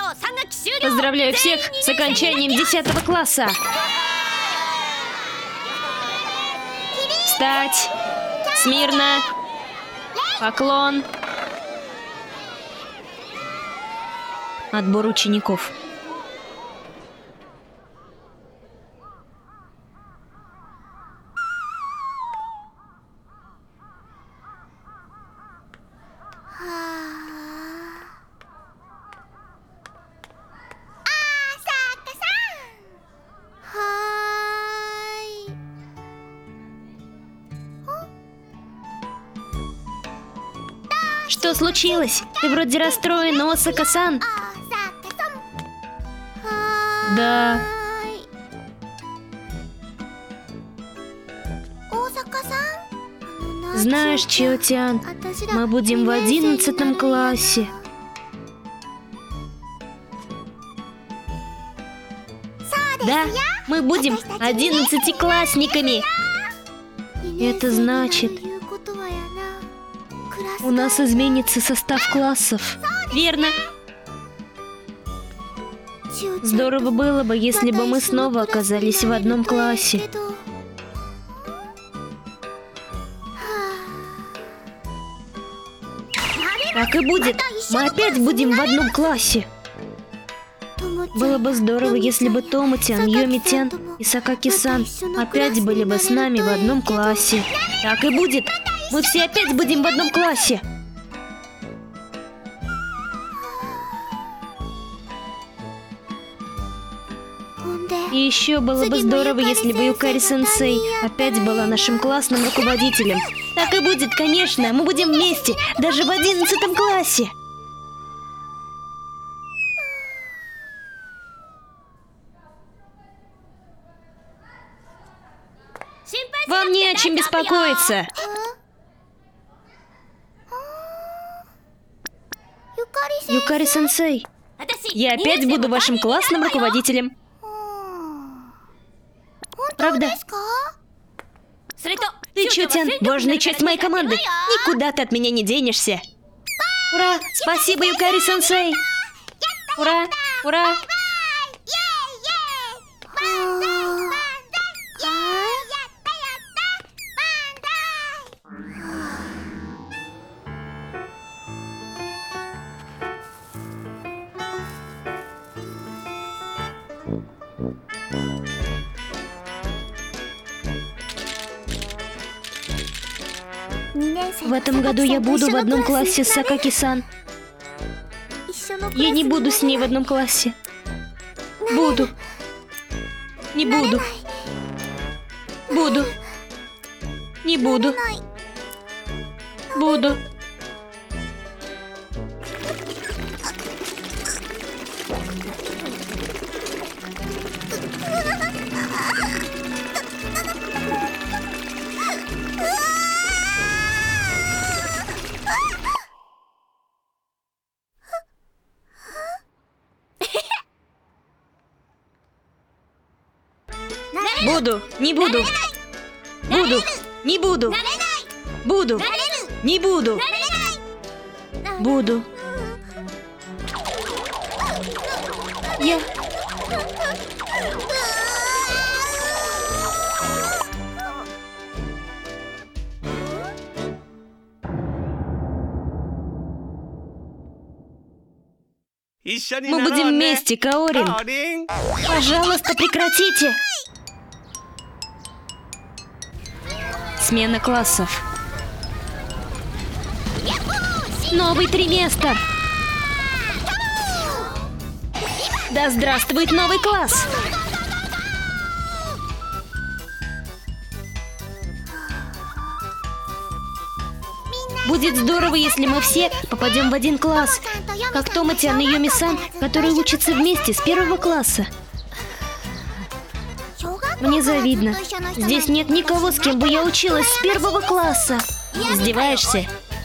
Поздравляю всех с окончанием 10 класса! Встать! Смирно! Поклон! Отбор учеников. Что случилось? Ты вроде расстроен, Осака-сан. Да. Знаешь, Чио-тян, мы будем в 11 классе. Да, мы будем 11-классниками. Это значит, у нас изменится состав классов. Верно. Здорово было бы, если бы мы снова оказались в одном классе. Так и будет. Мы опять будем в одном классе. Было бы здорово, если бы Томо-тян, Йоми-тян и Сакаки-сан опять были бы с нами в одном классе. Так и будет. Мы все опять будем в одном классе. И еще было бы здорово, если бы Юкари-сенсей опять была нашим классным руководителем. Так и будет, конечно. Мы будем вместе, даже в 11 классе. Вам не о чем беспокоиться. Юкари-сенсей, я опять буду вашим классным руководителем. Правда? Ты, Чио-тян, важная часть моей команды. Никуда ты от меня не денешься. Ура! Спасибо, Юкари-сенсей! Ура! Ура! В этом году я буду в одном классе с Сакаки-сан. Я не буду с ней в одном классе. Буду. Не буду. Буду. Не буду. Буду. Буду, не буду. Буду, не буду. Буду, не буду. Буду. Я... Мы будем вместе, Каорин. Пожалуйста, прекратите. Смена классов. Новый триместр. Да здравствует новый класс. Будет здорово, если мы все попадем в один класс, как Томо-тян и Йоми-сан, которые учатся вместе с 1 класса. Мне завидно. Здесь нет никого, с кем бы я училась с 1 класса. Издеваешься?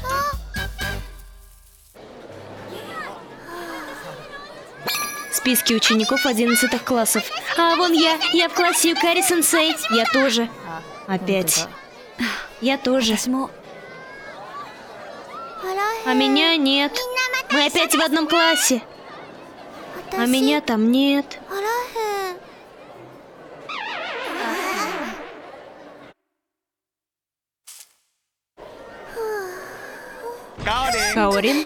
Списки учеников 11 классов. А вон я в классе Юкари-сенсей. Я тоже. Опять. Я тоже. А меня нет. Мы опять в одном классе. А меня там нет. Каорин?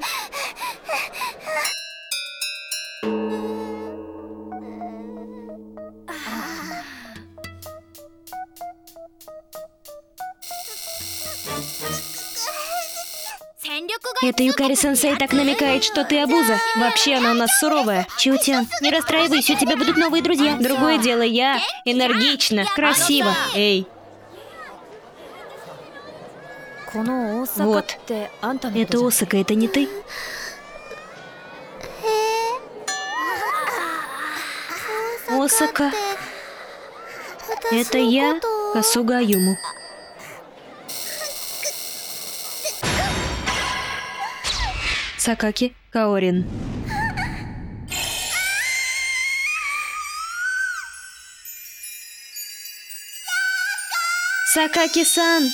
Это Юкари-сенсей так намекает, что ты обуза. Вообще она у нас суровая. Чиутян, не расстраивайся, у тебя будут новые друзья. Другое дело, я энергично, красиво. Эй. Вот. Это Осака, это не ты? Осака. Это я, Касуга Аюму. Сакаки Каорин. Сакаки-сан!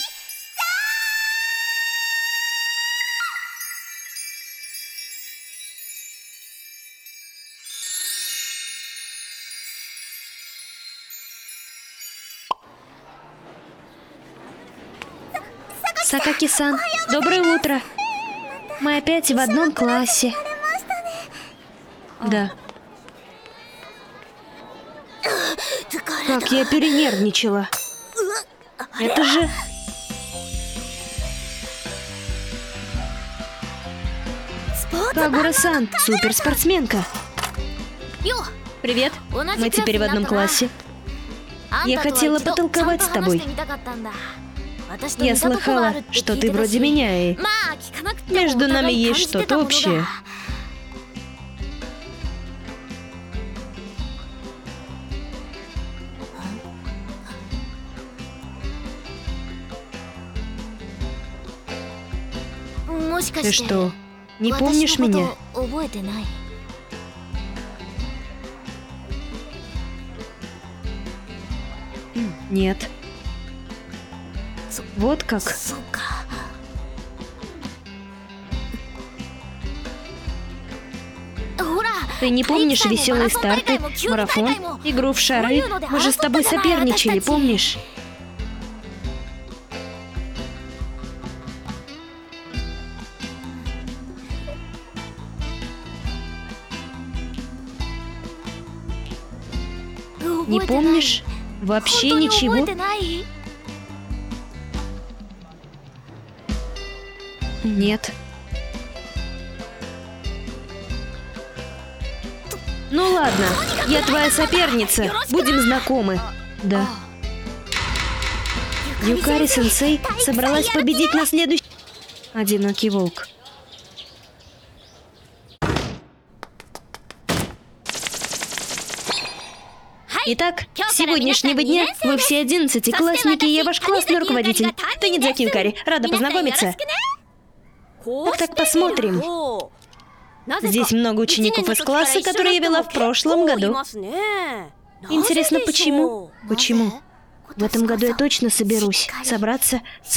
Сакаки-сан, доброе утро. Мы опять в одном классе. Да. Как я перенервничала. Это же... Кагура-сан, суперспортсменка. Привет, мы теперь в одном классе. Я хотела потолковать с тобой. Я слыхала, что ты вроде меня, и между нами есть что-то общее. Ты что, не помнишь меня? Нет. Вот как. Ты не помнишь веселые старты, марафон, игру в шары? Мы же с тобой соперничали, помнишь? Не помнишь? Вообще ничего? Нет. Ну ладно, я твоя соперница. Будем знакомы. Да. Юкари-сенсей собралась победить на следующий... Одинокий волк. Итак, с сегодняшнего дня вы все 11-классники, и я ваш классный руководитель. Танидзаки Юкари, рада познакомиться. Так посмотрим. Здесь много учеников из класса, которые я вела в прошлом году. Интересно, почему? Почему? В этом году я точно соберусь. Собраться.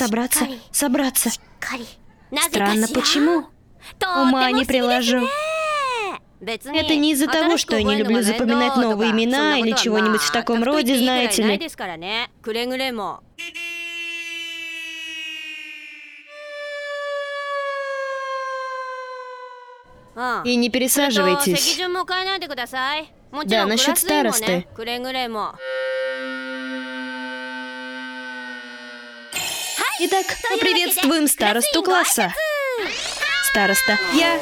Странно, почему? Ума не приложу. Это не из-за того, что я не люблю запоминать новые имена или чего-нибудь в таком роде, знаете ли. И не пересаживайтесь. Да, насчет старосты. Итак, поприветствуем старосту класса. Староста. Я...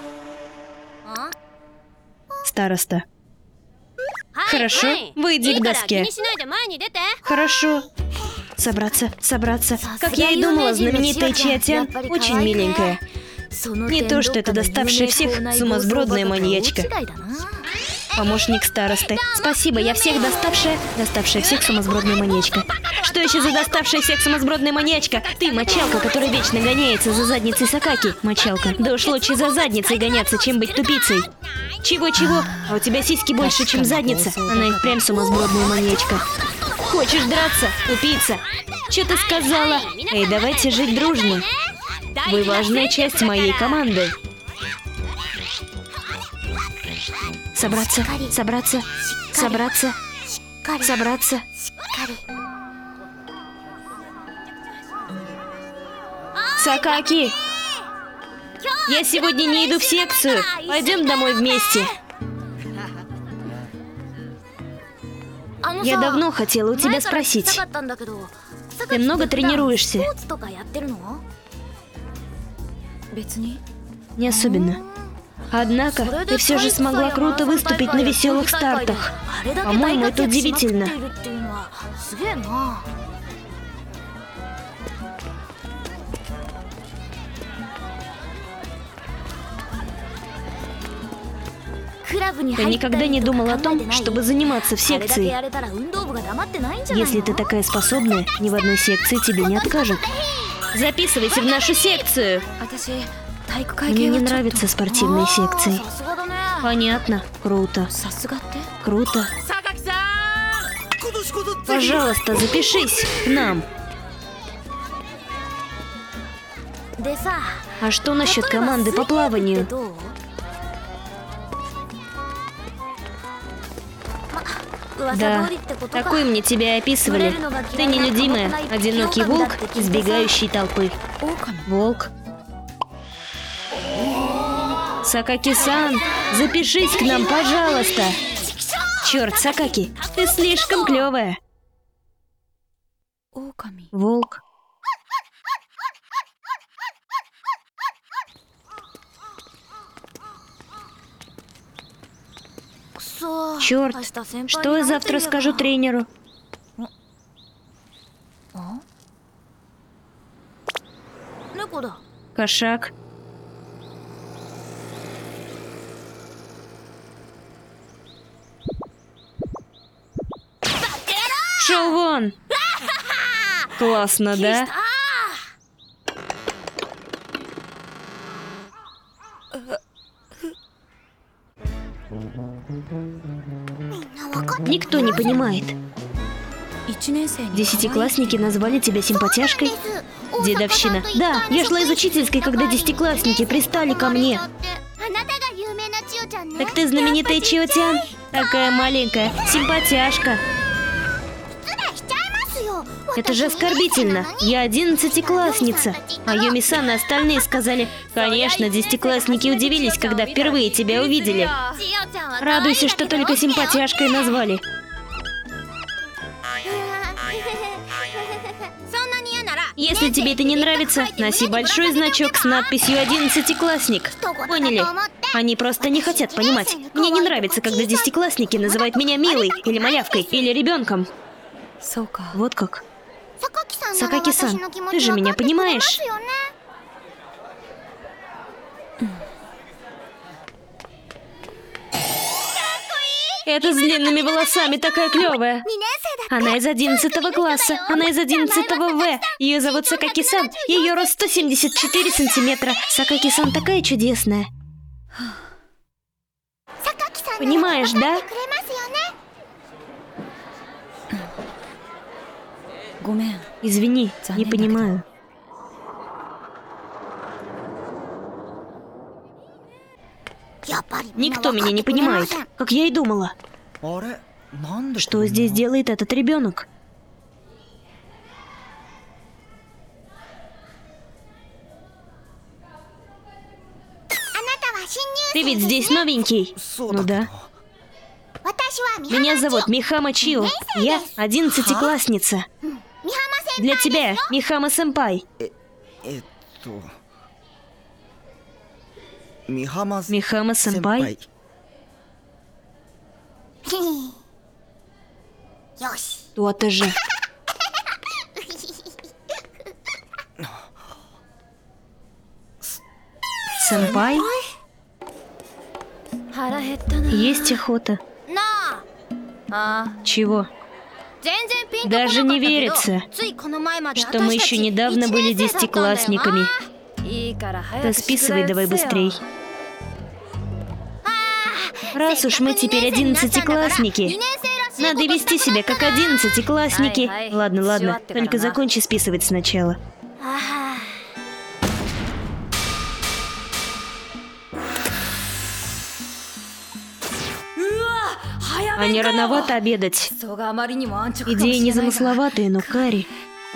Староста. Хорошо, выйди к доске. Хорошо. Собраться. Как я и думала, знаменитая Чиутян очень миленькая. Не то, что это доставшая всех сумасбродная маньячка. Помощник старосты. Спасибо, я всех доставшая всех сумасбродная маньячка. Что еще за доставшая всех сумасбродная маньячка? Ты мочалка, которая вечно гоняется за задницей Сакаки. Мочалка. Да уж лучше за задницей гоняться, чем быть тупицей. Чего? А у тебя сиськи больше, чем задница. Она и впрямь сумасбродная маньячка. Хочешь драться? Тупица. Что ты сказала? Эй, давайте жить дружно. Вы важная часть моей команды. Собраться, собраться, собраться, собраться. Сакаки! Я сегодня не иду в секцию. Пойдем домой вместе. Я давно хотела у тебя спросить. Ты много тренируешься? Не особенно. Однако, ты все же смогла круто выступить на веселых стартах. По-моему, это удивительно. Ты никогда не думал о том, чтобы заниматься в секции. Если ты такая способная, ни в одной секции тебе не откажут. Записывайся в нашу секцию! Мне не нравятся спортивные секции. Понятно. Круто. Круто. Пожалуйста, запишись к нам. А что насчет команды по плаванию? Да, такой мне тебя и описывали. Ты нелюдимая, одинокий волк, избегающий толпы. Волк. Сакаки-сан, запишись к нам, пожалуйста. Черт, Сакаки, ты слишком клевая. Волк. Черт, что я завтра скажу тренеру? Кошак. Шел вон! Классно, да? Никто не понимает. Десятиклассники назвали тебя симпатяшкой? Дедовщина. Да, я шла из учительской, когда десятиклассники пристали ко мне. Так ты знаменитая Чио-тян? Такая маленькая, симпатяшка. Это же оскорбительно. Я 11-классница. А Юми-сан и остальные сказали: конечно, десятиклассники удивились, когда впервые тебя увидели. Радуйся, что только симпатяшкой назвали. Если тебе это не нравится, носи большой значок с надписью «11-классник». Поняли? Они просто не хотят понимать. Мне не нравится, когда десятиклассники называют меня милой, или малявкой, или ребенком. Вот как. Сакаки-сан, ты же меня понимаешь? Это с длинными волосами такая клевая. Она из 11 класса. Она из 11 В. Ее зовут Сакаки-сан. Ее рост 174 сантиметра. Сакаки-сан такая чудесная. Понимаешь, да? Извини, не понимаю. Никто меня не понимает, как я и думала. Что здесь делает этот ребенок? Ты ведь здесь новенький? Ну да. Меня зовут Михама Чио. Я 11-классница. Для тебя, Михама-сэмпай. Михама-сэмпай? То-то же. Сэмпай? Есть охота. Чего? Даже не верится, что мы еще недавно были десятиклассниками. Да списывай давай быстрей. Раз уж мы теперь 11-классники, надо вести себя как 11-классники. Ладно, ладно, только закончи списывать сначала. А не рановато обедать? Идея незамысловатая, но Кари.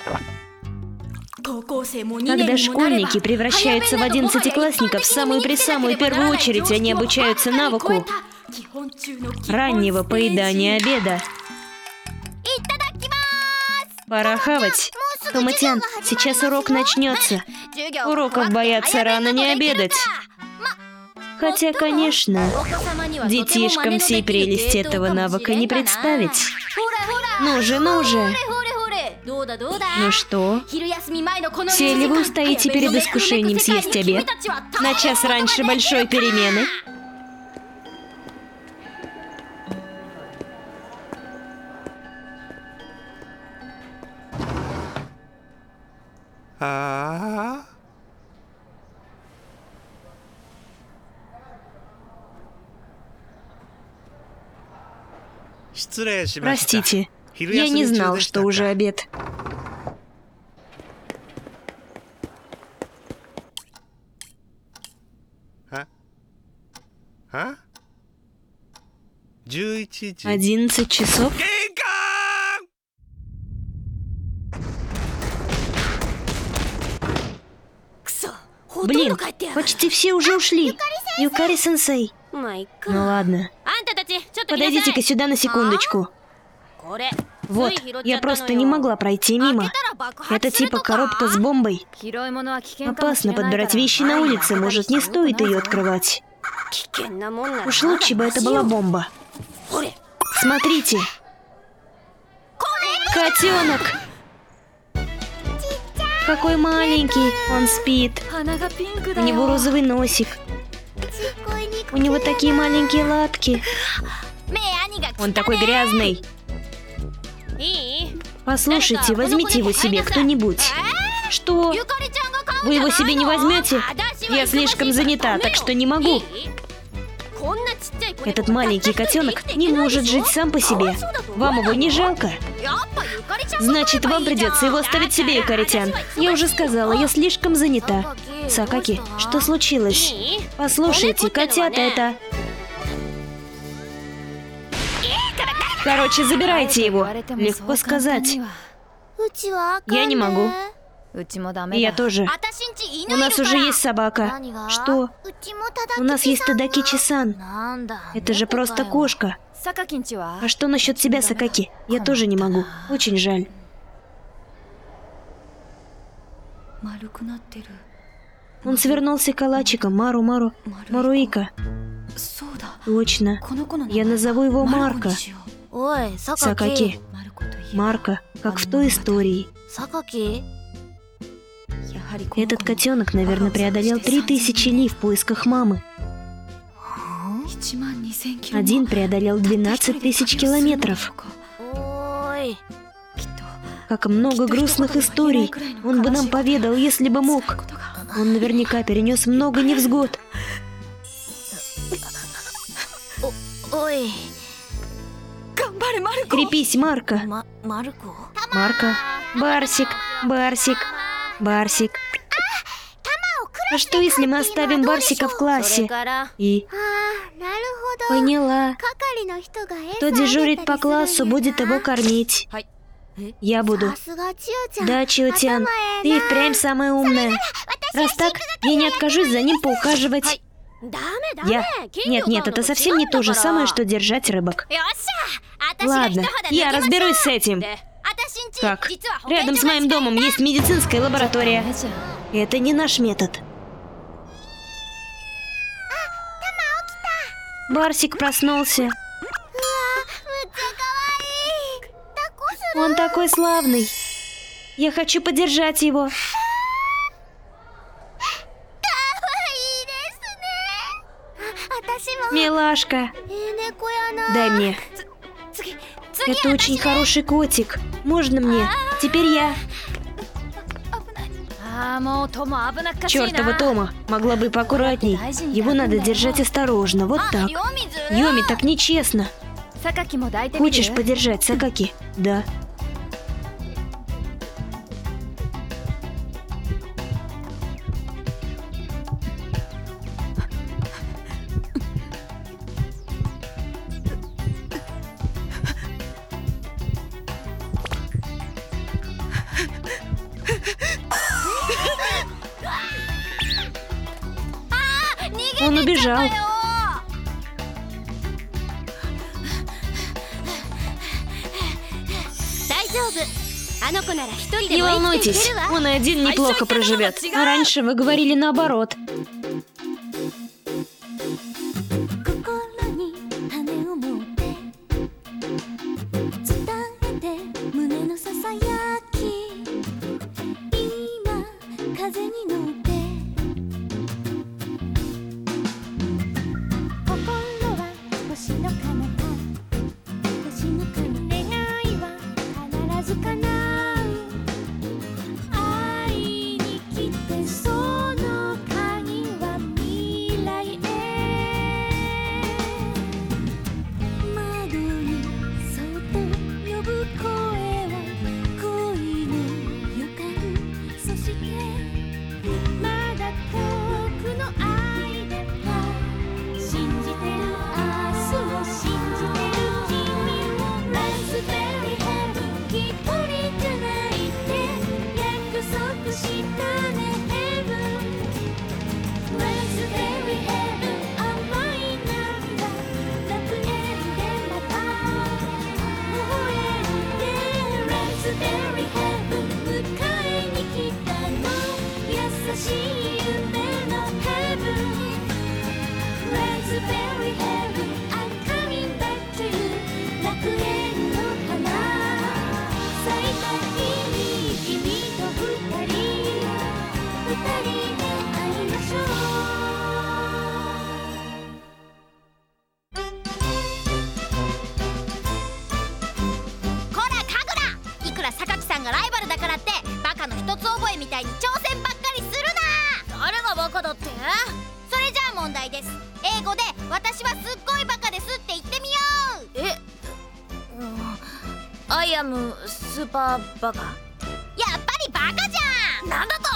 Когда школьники превращаются в 11-классников, в самую-пресамую первую очередь они обучаются навыку раннего поедания обеда. Пора хавать. Тома-тян, сейчас урок начнется. Уроков боятся рано не обедать. Хотя, конечно, детишкам всей прелести этого навыка не представить. Ну же, ну же. Ну что? Все ли вы устоите перед искушением съесть обед? На час раньше большой перемены? Простите, я не знал, что уже обед. А? 11 часов? Блин, почти все уже ушли. Юкари-сенсей. Ну ладно. Подойдите-ка сюда на секундочку. Вот, я просто не могла пройти мимо. Это типа коробка с бомбой. Опасно подбирать вещи на улице, может, не стоит ее открывать. Уж лучше бы это была бомба. Смотрите. Котенок. Какой маленький, он спит. У него розовый носик. У него такие маленькие лапки. Он такой грязный. Послушайте, возьмите его себе кто-нибудь. Что? Вы его себе не возьмете? Я слишком занята, так что не могу. Этот маленький котенок не может жить сам по себе. Вам его не жалко? Значит, вам придется его оставить себе, Юкари-тян. Я уже сказала, я слишком занята. Сакаки, что случилось? Послушайте, котята это... Короче, забирайте его. Легко сказать. Я не могу. И я тоже. У нас уже есть собака. Что? У нас есть Тадакичи-сан. Это же просто кошка. А что насчет тебя, Сакаки? Я тоже не могу. Очень жаль. Он свернулся калачиком. Мару-мару. Маруика. Точно. Я назову его Марко. Сакаки. Марко, как в той истории. Этот котенок, наверное, преодолел 3000 ли в поисках мамы. Один преодолел 12 000 километров. Как много грустных историй он бы нам поведал, если бы мог. Он наверняка перенес много невзгод. Крепись, Марко. Марко. Барсик, Барсик, Барсик. А что, если мы оставим Барсика в классе? И... Поняла. Кто дежурит по классу, будет его кормить. Я буду. Да, Чио-тян, ты и впрямь самая умная. Раз так, я не откажусь за ним поухаживать. Я... Нет, это совсем не то же самое, что держать рыбок. Ладно, я разберусь с этим. Как? Рядом с моим домом есть медицинская лаборатория. Это не наш метод. Барсик проснулся. Он такой славный. Я хочу подержать его. Милашка. Дай мне. Это очень хороший котик. Можно мне? Теперь я. Чёртова Тома. Могла бы поаккуратней. Его надо держать осторожно. Вот так. Йоми, так нечестно. Хочешь подержать, Сакаки? Да. убежал. Не волнуйтесь, он и один неплохо проживет. А раньше вы говорили наоборот. I am スーパーバカ。 やっぱりバカじゃん。なんだと